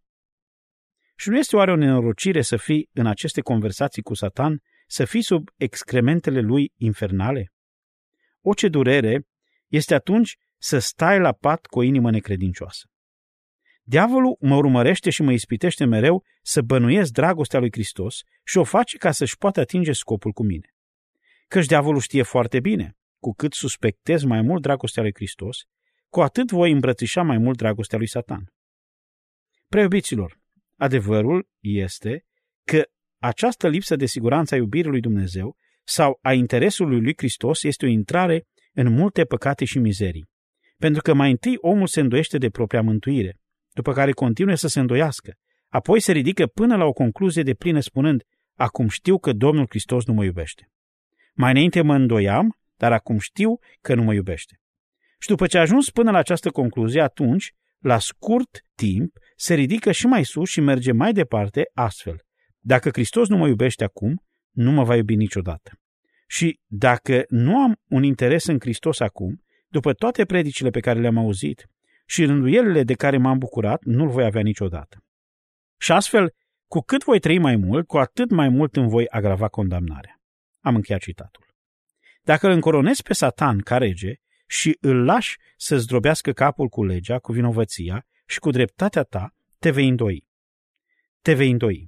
Și nu este oare o nenorocire să fii în aceste conversații cu Satan, să fii sub excrementele lui infernale? O ce durere este atunci să stai la pat cu o inimă necredincioasă. Diavolul mă urmărește și mă ispitește mereu să bănuiesc dragostea lui Hristos și o face ca să-și poată atinge scopul cu mine. Căci diavolul știe foarte bine, cu cât suspectez mai mult dragostea lui Hristos, cu atât voi îmbrățișa mai mult dragostea lui Satan. Preiubiților, adevărul este că această lipsă de siguranță a iubirii lui Dumnezeu sau a interesului lui Hristos este o intrare în multe păcate și mizerii. Pentru că mai întâi omul se îndoiește de propria mântuire, după care continuă să se îndoiască, apoi se ridică până la o concluzie de plină spunând, acum știu că Domnul Hristos nu mă iubește. Mai înainte mă îndoiam, dar acum știu că nu mă iubește. Și după ce a ajuns până la această concluzie, atunci, la scurt timp, se ridică și mai sus și merge mai departe astfel. Dacă Hristos nu mă iubește acum, nu mă va iubi niciodată. Și dacă nu am un interes în Hristos acum, după toate predicile pe care le-am auzit și rânduielile de care m-am bucurat, nu-l voi avea niciodată. Și astfel, cu cât voi trăi mai mult, cu atât mai mult îmi voi agrava condamnarea. Am încheiat citatul. Dacă îl încoronezi pe Satan ca rege și îl lași să zdrobească capul cu legea, cu vinovăția și cu dreptatea ta te vei îndoi. Te vei îndoi.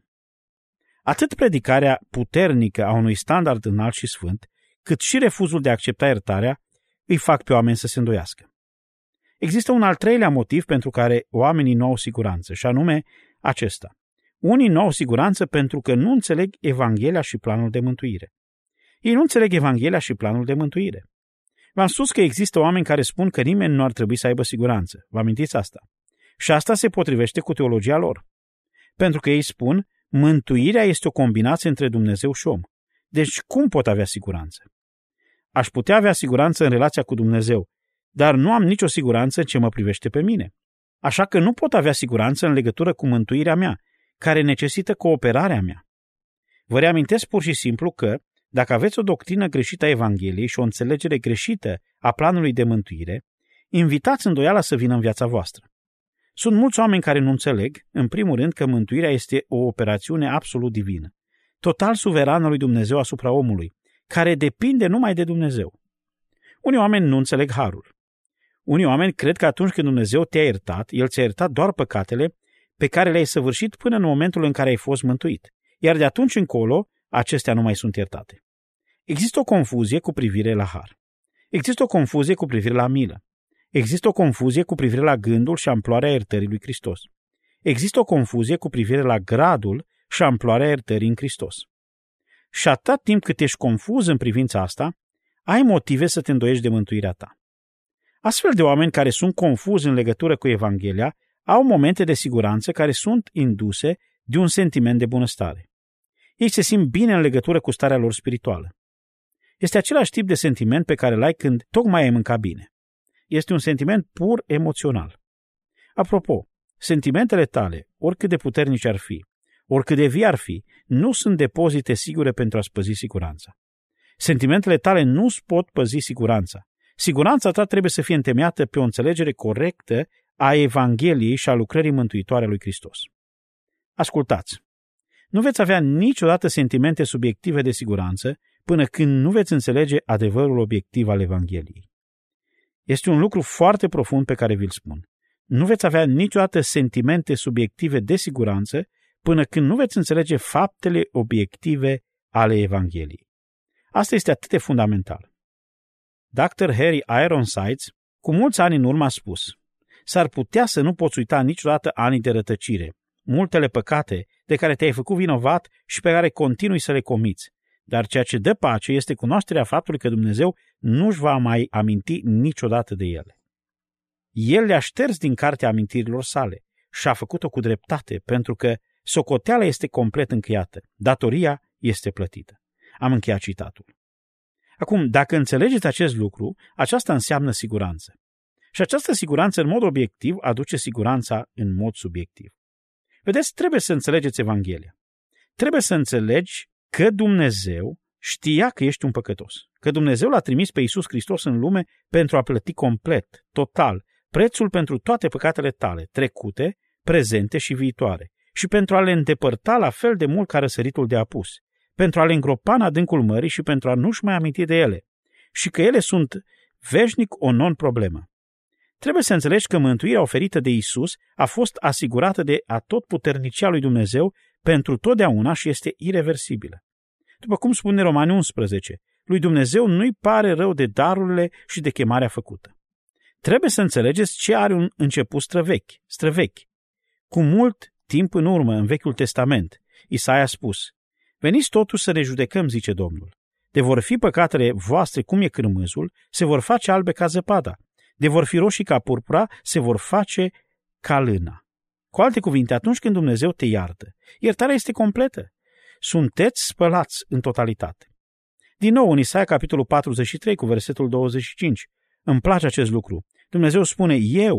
Atât predicarea puternică a unui standard înalt și sfânt, cât și refuzul de a accepta iertarea îi fac pe oameni să se îndoiască. Există un al treilea motiv pentru care oamenii nu au siguranță, și anume acesta. Unii nu au siguranță pentru că nu înțeleg Evanghelia și planul de mântuire. Ei nu înțeleg Evanghelia și planul de mântuire. V-am spus că există oameni care spun că nimeni nu ar trebui să aibă siguranță. Vă amintiți asta? Și asta se potrivește cu teologia lor. Pentru că ei spun, mântuirea este o combinație între Dumnezeu și om. Deci cum pot avea siguranță? Aș putea avea siguranță în relația cu Dumnezeu, dar nu am nicio siguranță în ce mă privește pe mine. Așa că nu pot avea siguranță în legătură cu mântuirea mea, care necesită cooperarea mea. Vă reamintesc pur și simplu că, dacă aveți o doctrină greșită a Evangheliei și o înțelegere greșită a planului de mântuire, invitați îndoiala să vină în viața voastră. Sunt mulți oameni care nu înțeleg, în primul rând, că mântuirea este o operațiune absolut divină, total suverană lui Dumnezeu asupra omului, care depinde numai de Dumnezeu. Unii oameni nu înțeleg harul. Unii oameni cred că atunci când Dumnezeu te-a iertat, El ți-a iertat doar păcatele pe care le-ai săvârșit până în momentul în care ai fost mântuit, iar de atunci încolo, acestea nu mai sunt iertate. Există o confuzie cu privire la har. Există o confuzie cu privire la milă. Există o confuzie cu privire la gândul și amploarea iertării lui Hristos. Există o confuzie cu privire la gradul și amploarea iertării în Hristos. Și atât timp cât ești confuz în privința asta, ai motive să te îndoiești de mântuirea ta. Astfel de oameni care sunt confuzi în legătură cu Evanghelia au momente de siguranță care sunt induse de un sentiment de bunăstare. Ei se simt bine în legătură cu starea lor spirituală. Este același tip de sentiment pe care l-ai când tocmai ai mâncat bine. Este un sentiment pur emoțional. Apropo, sentimentele tale, oricât de puternice ar fi, oricât de vii ar fi, nu sunt depozite sigure pentru a-ți păzi siguranța. Sentimentele tale nu îți pot păzi siguranța. Siguranța ta trebuie să fie întemeiată pe o înțelegere corectă a Evangheliei și a lucrării mântuitoare a lui Hristos. Ascultați! Nu veți avea niciodată sentimente subiective de siguranță până când nu veți înțelege adevărul obiectiv al Evangheliei. Este un lucru foarte profund pe care vi-l spun. Nu veți avea niciodată sentimente subiective de siguranță până când nu veți înțelege faptele obiective ale Evangheliei. Asta este atât de fundamental. Dr. Harry Ironsides, cu mulți ani în urmă, a spus: s-ar putea să nu poți uita niciodată anii de rătăcire, multele păcate de care te-ai făcut vinovat și pe care continui să le comiți, dar ceea ce dă pace este cunoașterea faptului că Dumnezeu nu-și va mai aminti niciodată de ele. El le-a șters din cartea amintirilor sale și a făcut-o cu dreptate, pentru că socoteala este complet încheiată, datoria este plătită. Am încheiat citatul. Acum, dacă înțelegeți acest lucru, aceasta înseamnă siguranță. Și această siguranță, în mod obiectiv, aduce siguranța în mod subiectiv. Vedeți, trebuie să înțelegeți Evanghelia. Trebuie să înțelegi că Dumnezeu știa că ești un păcătos, că Dumnezeu l-a trimis pe Iisus Hristos în lume pentru a plăti complet, total, prețul pentru toate păcatele tale, trecute, prezente și viitoare, și pentru a le îndepărta la fel de mult ca răsăritul de apus, pentru a le îngropa în adâncul mării și pentru a nu-și mai aminti de ele, și că ele sunt veșnic o non-problemă. Trebuie să înțelegi că mântuirea oferită de Iisus a fost asigurată de atotputernicia lui Dumnezeu pentru totdeauna și este ireversibilă. După cum spune Romani 11, lui Dumnezeu nu-i pare rău de darurile și de chemarea făcută. Trebuie să înțelegeți ce are un început străvechi. Cu mult timp în urmă, în Vechiul Testament, Isaia a spus: veniți totuși să ne judecăm, zice Domnul. De vor fi păcatele voastre cum e cârmâzul, se vor face albe ca zăpada. De vor fi roșii ca purpura, se vor face ca lâna. Cu alte cuvinte, atunci când Dumnezeu te iartă, iertarea este completă. Sunteți spălați în totalitate. Din nou, în Isaia, capitolul 43, cu versetul 25, îmi place acest lucru. Dumnezeu spune: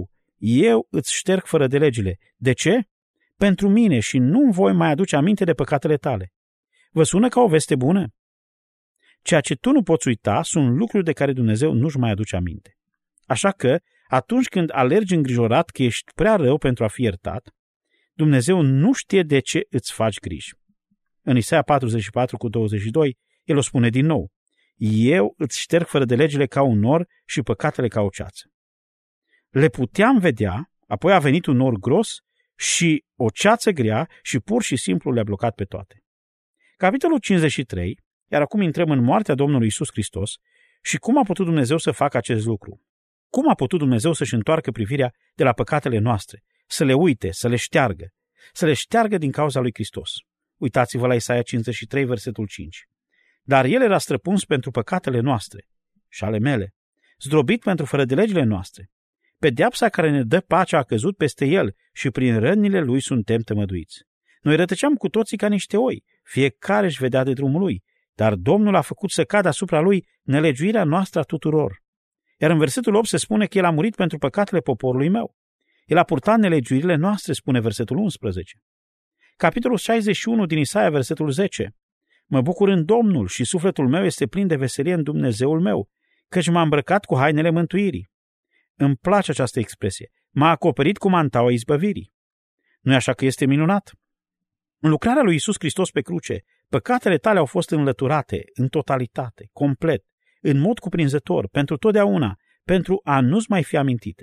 eu îți șterg fără de legile. De ce? Pentru mine și nu voi mai aduce aminte de păcatele tale. Vă sună ca o veste bună? Ceea ce tu nu poți uita sunt lucruri de care Dumnezeu nu-și mai aduce aminte. Așa că, atunci când alergi îngrijorat că ești prea rău pentru a fi iertat, Dumnezeu nu știe de ce îți faci griji. În Isaia 44 cu 22, el o spune din nou: eu îți șterg fără de legile ca un nor și păcatele ca o ceață. Le puteam vedea Apoi a venit un nor gros și o ceață grea și pur și simplu le-a blocat pe toate. Capitolul 53, iar acum intrăm în moartea Domnului Iisus Hristos și cum a putut Dumnezeu să facă acest lucru. Cum a putut Dumnezeu să-și întoarcă privirea de la păcatele noastre, să le uite, să le șteargă din cauza lui Hristos. Uitați-vă la Isaia 53, versetul 5. Dar El era străpuns pentru păcatele noastre și ale mele, zdrobit pentru fără de legile noastre. Pedeapsa care ne dă pacea a căzut peste El și prin rănile Lui suntem tămăduiți. Noi rătăceam cu toții ca niște oi, fiecare își vedea de drumul lui, dar Domnul a făcut să cadă asupra Lui nelegiuirea noastră a tuturor. Iar în versetul 8 se spune că El a murit pentru păcatele poporului meu. El a purtat nelegiuirile noastre, spune versetul 11. Capitolul 61 din Isaia, versetul 10. Mă bucur în Domnul și sufletul meu este plin de veselie în Dumnezeul meu, căci m-a îmbrăcat cu hainele mântuirii. Îmi place această expresie. M-a acoperit cu mantaua izbăvirii. Nu-i așa că este minunat? În lucrarea lui Iisus Hristos pe cruce, păcatele tale au fost înlăturate în totalitate, complet, în mod cuprinzător, pentru totdeauna, pentru a nu-ți mai fi amintite.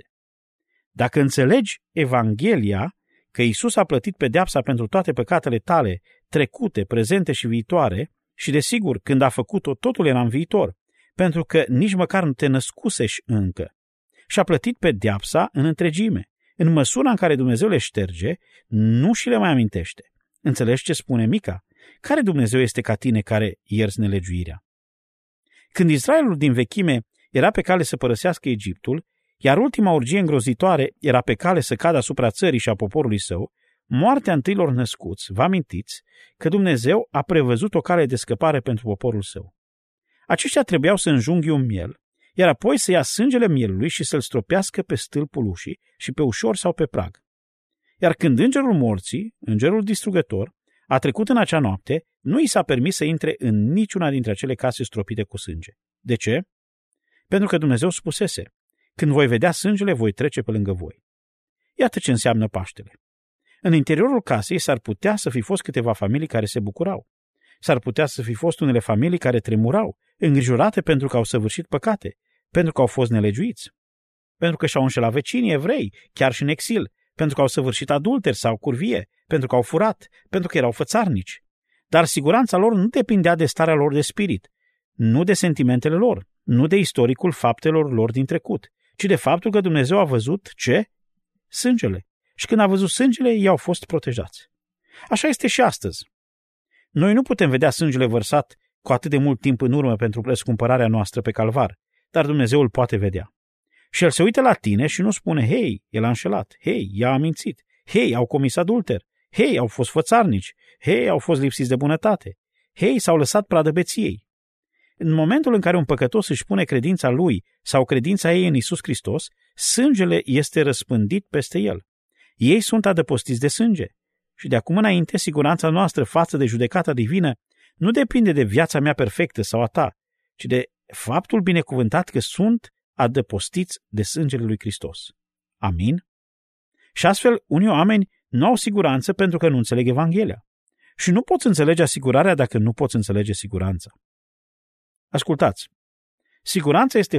Dacă înțelegi Evanghelia, că Iisus a plătit pedeapsa pentru toate păcatele tale, trecute, prezente și viitoare, și desigur, când a făcut-o, totul era în viitor, pentru că nici măcar nu te născusești încă. Și a plătit pedeapsa în întregime, în măsura în care Dumnezeu le șterge, nu și le mai amintește. Înțelegi ce spune Mica? Care Dumnezeu este ca tine care ierți nelegiuirea? Când Israelul din vechime era pe cale să părăsească Egiptul, iar ultima urgie îngrozitoare era pe cale să cadă asupra țării și a poporului său, moartea întâilor născuți, vă amintiți că Dumnezeu a prevăzut o cale de scăpare pentru poporul său. Aceștia trebuiau să înjunghi un miel, iar apoi să ia sângele mielului și să-l stropească pe stâlpul ușii și pe ușor sau pe prag. Iar când îngerul morții, îngerul distrugător, a trecut în acea noapte, nu i s-a permis să intre în niciuna dintre acele case stropite cu sânge. De ce? Pentru că Dumnezeu spusese: când voi vedea sângele, voi trece pe lângă voi. Iată ce înseamnă Paștele. În interiorul casei s-ar putea să fi fost câteva familii care se bucurau. S-ar putea să fi fost unele familii care tremurau, îngrijorate pentru că au săvârșit păcate, pentru că au fost nelegiuiți, pentru că și-au înșelat vecinii evrei, chiar și în exil, pentru că au săvârșit adulteri sau curvie, pentru că au furat, pentru că erau fățarnici. Dar siguranța lor nu depindea de starea lor de spirit, nu de sentimentele lor, nu de istoricul faptelor lor din trecut, ci de faptul că Dumnezeu a văzut ce? Sângele. Și când a văzut sângele, ei au fost protejați. Așa este și astăzi. Noi nu putem vedea sângele vărsat cu atât de mult timp în urmă pentru răscumpărarea noastră pe calvar, dar Dumnezeu îl poate vedea. Și El se uită la tine și nu spune: hei, el a înșelat, hei, ea a mințit, hei, au comis adulter, hei, au fost fățarnici, hei, au fost lipsiți de bunătate, hei, s-au lăsat pradă beției. În momentul în care un păcătos își pune credința lui sau credința ei în Iisus Hristos, sângele este răspândit peste el. Ei sunt adăpostiți de sânge. Și de acum înainte, siguranța noastră față de judecata divină nu depinde de viața mea perfectă sau a ta, ci de faptul binecuvântat că sunt adăpostiți de sângele lui Hristos. Amin? Și astfel, unii oameni nu au siguranță pentru că nu înțeleg Evanghelia. Și nu poți înțelege asigurarea dacă nu poți înțelege siguranța. Ascultați, siguranța este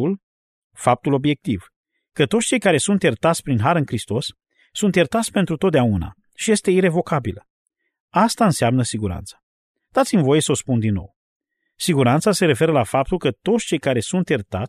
faptul obiectiv, că toți cei care sunt iertați prin har în Hristos sunt iertați pentru totdeauna și este irevocabilă. Asta înseamnă siguranța. Dați-mi voie să o spun din nou. Siguranța se referă la faptul că toți cei care sunt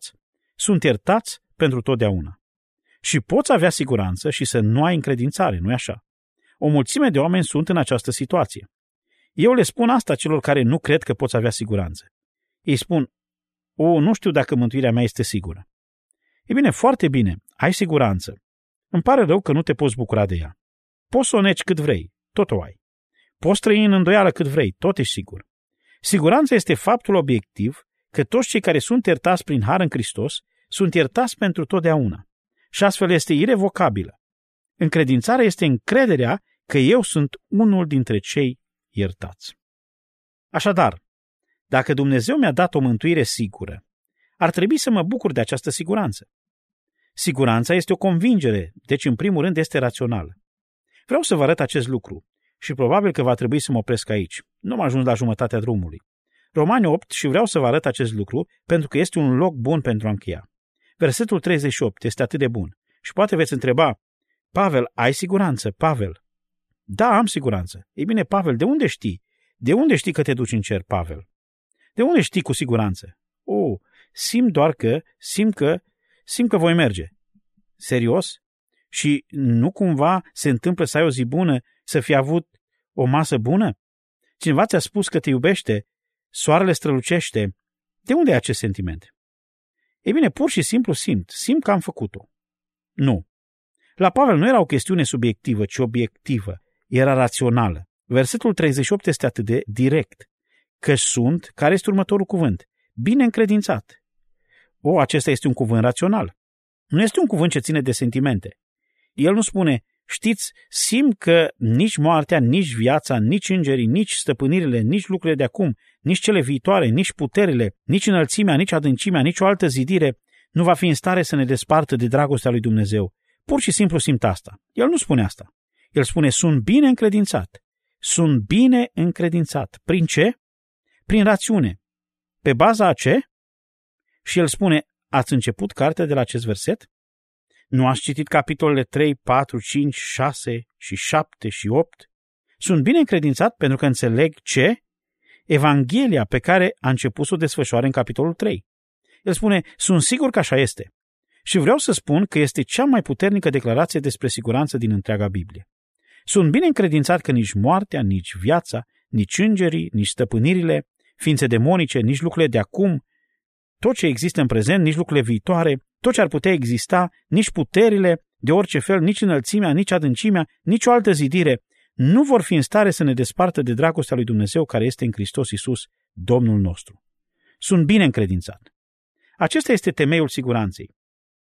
iertați pentru totdeauna. Și poți avea siguranță și să nu ai încredințare, nu-i așa? O mulțime de oameni sunt în această situație. Eu le spun asta celor care nu cred că poți avea siguranță. Ei spun: nu știu dacă mântuirea mea este sigură. E bine, foarte bine, ai siguranță. Îmi pare rău că nu te poți bucura de ea. Poți să o negi cât vrei, tot o ai. Poți trăi în îndoială cât vrei, tot ești sigur. Siguranța este faptul obiectiv că toți cei care sunt iertați prin har în Hristos sunt iertați pentru totdeauna. Și astfel este irevocabilă. Încredințarea este încrederea că eu sunt unul dintre cei iertați. Așadar, dacă Dumnezeu mi-a dat o mântuire sigură, ar trebui să mă bucur de această siguranță. Siguranța este o convingere, deci în primul rând este rațională. Vreau să vă arăt acest lucru și probabil că va trebui să mă opresc aici. Nu am ajuns la jumătatea drumului. Romani 8 și vreau să vă arăt acest lucru pentru că este un loc bun pentru a încheia. Versetul 38 este atât de bun și poate veți întreba: Pavel, ai siguranță, Pavel? Da, am siguranță. Ei bine, Pavel, de unde știi? De unde știi că te duci în cer, Pavel? De unde știi cu siguranță? Simt că voi merge. Serios? Și nu cumva se întâmplă să ai o zi bună, să fi avut o masă bună? Cineva ți-a spus că te iubește, soarele strălucește. De unde ai acest sentiment? Ei bine, pur și simplu simt că am făcut-o. Nu. La Pavel nu era o chestiune subiectivă, ci obiectivă. Era rațională. Versetul 38 este atât de direct. Că sunt, care este următorul cuvânt? Bine încredințat. Acesta este un cuvânt rațional. Nu este un cuvânt ce ține de sentimente. El nu spune, știți, simt că nici moartea, nici viața, nici îngerii, nici stăpânirile, nici lucrurile de acum, nici cele viitoare, nici puterile, nici înălțimea, nici adâncimea, nici o altă zidire nu va fi în stare să ne despartă de dragostea lui Dumnezeu. Pur și simplu simt asta. El nu spune asta. El spune, sunt bine încredințat. Sunt bine încredințat. Prin ce? Prin rațiune. Pe baza a ce? Și el spune, ați început cartea de la acest verset? Nu ați citit capitolele 3, 4, 5, 6 și 7 și 8? Sunt bine încredințat pentru că înțeleg ce? Evanghelia pe care a început să o desfășoare în capitolul 3. El spune, sunt sigur că așa este. Și vreau să spun că este cea mai puternică declarație despre siguranță din întreaga Biblie. Sunt bine încredințat că nici moartea, nici viața, nici îngerii, nici stăpânirile, ființe demonice, nici lucrurile de acum, tot ce există în prezent, nici lucrurile viitoare, tot ce ar putea exista, nici puterile de orice fel, nici înălțimea, nici adâncimea, nici o altă zidire, nu vor fi în stare să ne despartă de dragostea lui Dumnezeu care este în Hristos Iisus, Domnul nostru. Sunt bine încredințat. Acesta este temeiul siguranței.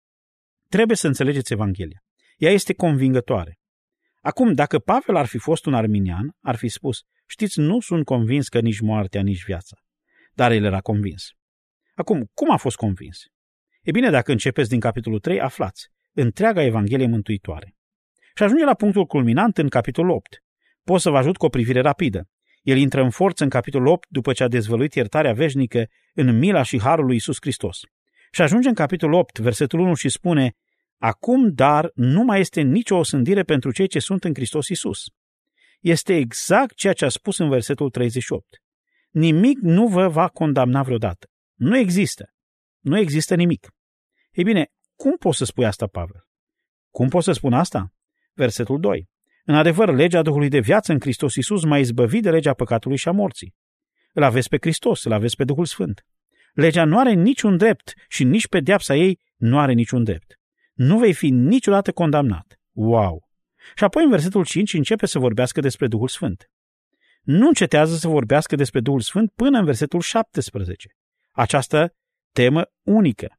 Trebuie să înțelegeți Evanghelia. Ea este convingătoare. Acum, dacă Pavel ar fi fost un arminian, ar fi spus, știți, nu sunt convins că nici moartea, nici viața. Dar el era convins. Acum, cum a fost convins? E bine, dacă începeți din capitolul 3, aflați întreaga Evanghelie mântuitoare. Și ajunge la punctul culminant în capitolul 8. Pot să vă ajut cu o privire rapidă. El intră în forță în capitolul 8 după ce a dezvăluit iertarea veșnică în mila și harul lui Iisus Hristos. Și ajunge în capitolul 8, versetul 1 și spune, acum, dar, nu mai este nicio osândire pentru cei ce sunt în Hristos Iisus. Este exact ceea ce a spus în versetul 38. Nimic nu vă va condamna vreodată. Nu există. Nu există nimic. Ei bine, cum poți să spui asta, Pavel? Cum poți să spun asta? Versetul 2. În adevăr, legea Duhului de viață în Hristos Iisus m-a izbăvit de legea păcatului și a morții. Îl aveți pe Hristos, îl aveți pe Duhul Sfânt. Legea nu are niciun drept și nici pedeapsa ei nu are niciun drept. Nu vei fi niciodată condamnat. Wow! Și apoi în versetul 5 începe să vorbească despre Duhul Sfânt. Nu încetează să vorbească despre Duhul Sfânt până în versetul 17. Această temă unică.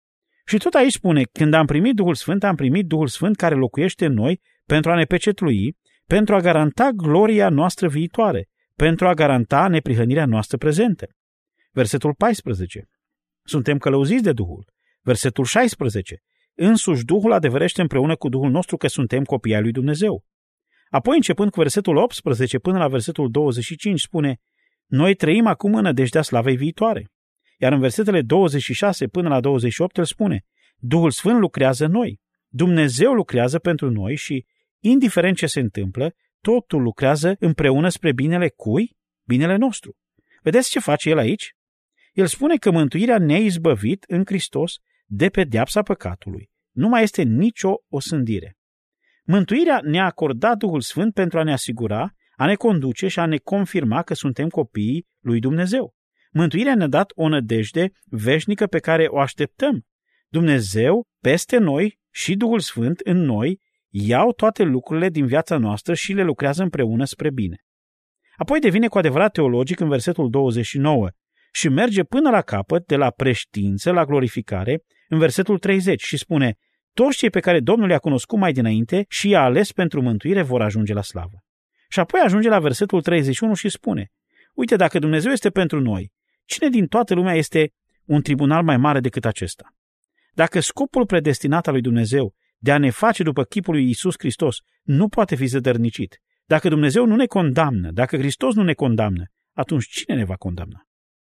Și tot aici spune, când am primit Duhul Sfânt care locuiește în noi pentru a ne pecetlui, pentru a garanta gloria noastră viitoare, pentru a garanta neprihănirea noastră prezentă. Versetul 14. Suntem călăuziți de Duhul. Versetul 16. Însuși Duhul adeverește împreună cu Duhul nostru că suntem copii ai lui Dumnezeu. Apoi, începând cu versetul 18 până la versetul 25, spune, noi trăim acum în nădejdea slavei viitoare. Iar în versetele 26 până la 28 el spune, Duhul Sfânt lucrează în noi. Dumnezeu lucrează pentru noi și, indiferent ce se întâmplă, totul lucrează împreună spre binele cui? Binele nostru. Vedeți ce face el aici? El spune că mântuirea ne-a izbăvit în Hristos de pedeapsa păcatului. Nu mai este nicio osândire. Mântuirea ne-a acordat Duhul Sfânt pentru a ne asigura, a ne conduce și a ne confirma că suntem copiii lui Dumnezeu. Mântuirea ne-a dat o nădejde veșnică pe care o așteptăm. Dumnezeu, peste noi și Duhul Sfânt în noi, iau toate lucrurile din viața noastră și le lucrează împreună spre bine. Apoi devine cu adevărat teologic în versetul 29 și merge până la capăt, de la preștiință la glorificare, în versetul 30 și spune, toți cei pe care Domnul i-a cunoscut mai dinainte și i-a ales pentru mântuire vor ajunge la slavă. Și apoi ajunge la versetul 31 și spune, uite, dacă Dumnezeu este pentru noi, cine din toată lumea este un tribunal mai mare decât acesta? Dacă scopul predestinat al lui Dumnezeu de a ne face după chipul lui Iisus Hristos nu poate fi zădărnicit, dacă Dumnezeu nu ne condamnă, dacă Hristos nu ne condamnă, atunci cine ne va condamna?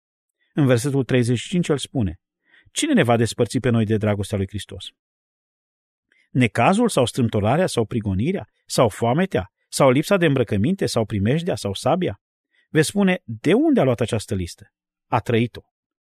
În versetul 35 el spune, cine ne va despărți pe noi de dragostea lui Hristos? Necazul sau strâmtorarea sau prigonirea sau foametea sau lipsa de îmbrăcăminte sau primejdea sau sabia? Veți spune, de unde a luat această listă? A trăit-o.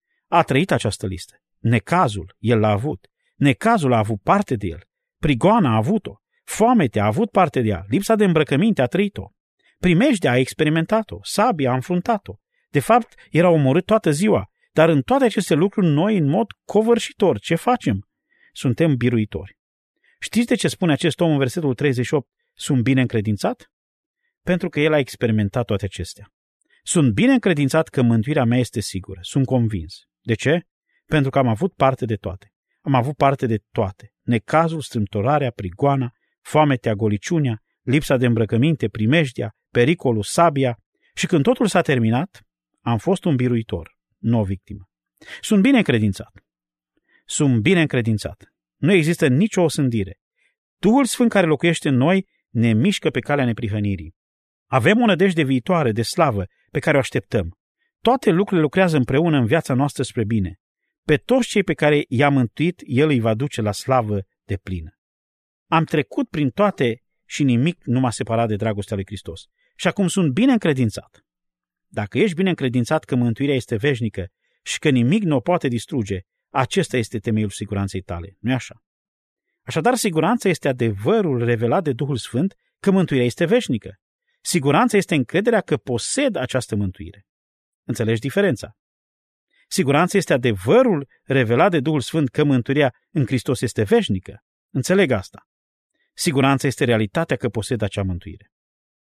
A trăit această listă. Necazul, el l-a avut. Necazul a avut parte de el. Prigoana a avut-o. Foametea a avut parte de ea. Lipsa de îmbrăcăminte a trăit-o. Primejdea a experimentat-o. Sabia a înfruntat-o. De fapt, era omorât toată ziua. Dar în toate aceste lucruri, noi, în mod covârșitor, ce facem? Suntem biruitori. Știți de ce spune acest om în versetul 38? Sunt bine încredințat? Pentru că el a experimentat toate acestea. Sunt bine încredințat că mântuirea mea este sigură. Sunt convins. De ce? Pentru că am avut parte de toate. Am avut parte de toate. Necazul, strâmtorarea, prigoana, foametea, goliciunea, lipsa de îmbrăcăminte, primejdea, pericolul, sabia. Și când totul s-a terminat, am fost un biruitor, nu o victimă. Sunt bine încredințat. Sunt bine încredințat. Nu există nicio osândire. Duhul Sfânt care locuiește în noi ne mișcă pe calea neprihănirii. Avem o nădejde viitoare de slavă pe care o așteptăm. Toate lucrurile lucrează împreună în viața noastră spre bine. Pe toți cei pe care i-a mântuit, El îi va duce la slavă deplină. Am trecut prin toate și nimic nu m-a separat de dragostea lui Hristos. Și acum sunt bine încredințat. Dacă ești bine încredințat că mântuirea este veșnică și că nimic nu o poate distruge, acesta este temeiul siguranței tale, nu-i așa? Așadar, siguranța este adevărul revelat de Duhul Sfânt că mântuirea este veșnică. Siguranța este încrederea că posed această mântuire. Înțelegi diferența? Siguranța este adevărul revelat de Duhul Sfânt că mântuirea în Hristos este veșnică. Înțeleg asta. Siguranța este realitatea că posed acea mântuire.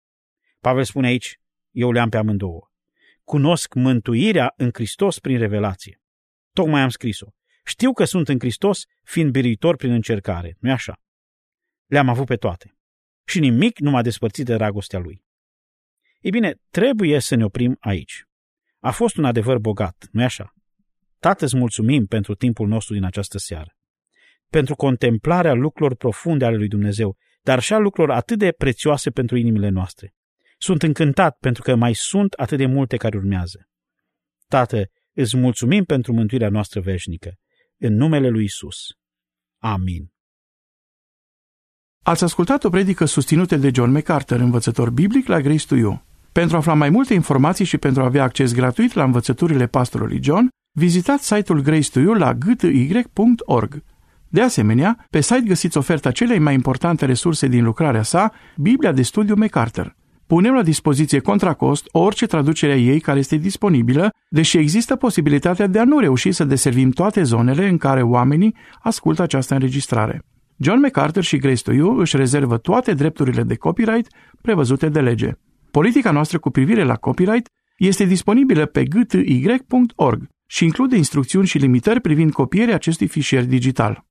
Pavel spune aici, eu le am pe amândouă. Cunosc mântuirea în Hristos prin revelație. Tocmai am scris-o. Știu că sunt în Hristos, fiind biruitor prin încercare. Nu-i așa? Le-am avut pe toate. Și nimic nu m-a despărțit de dragostea Lui. Ei bine, trebuie să ne oprim aici. A fost un adevăr bogat, nu-i așa? Tată, îți mulțumim pentru timpul nostru din această seară. Pentru contemplarea lucrurilor profunde ale lui Dumnezeu, dar și a lucrurilor atât de prețioase pentru inimile noastre. Sunt încântat pentru că mai sunt atât de multe care urmează. Tată, îți mulțumim pentru mântuirea noastră veșnică. În numele lui Isus. Amin. Ați ascultat o predică susținută de John MacArthur, învățător biblic la Grace to You. Pentru a afla mai multe informații și pentru a avea acces gratuit la învățăturile pastorului John, vizitați site-ul Grace to You la gty.org. De asemenea, pe site găsiți oferta celei mai importante resurse din lucrarea sa, Biblia de studiu MacArthur. Punem la dispoziție contra cost orice traducere a ei care este disponibilă, deși există posibilitatea de a nu reuși să deservim toate zonele în care oamenii ascultă această înregistrare. John MacArthur și Grace to You își rezervă toate drepturile de copyright prevăzute de lege. Politica noastră cu privire la copyright este disponibilă pe gty.org și include instrucțiuni și limitări privind copierea acestui fișier digital.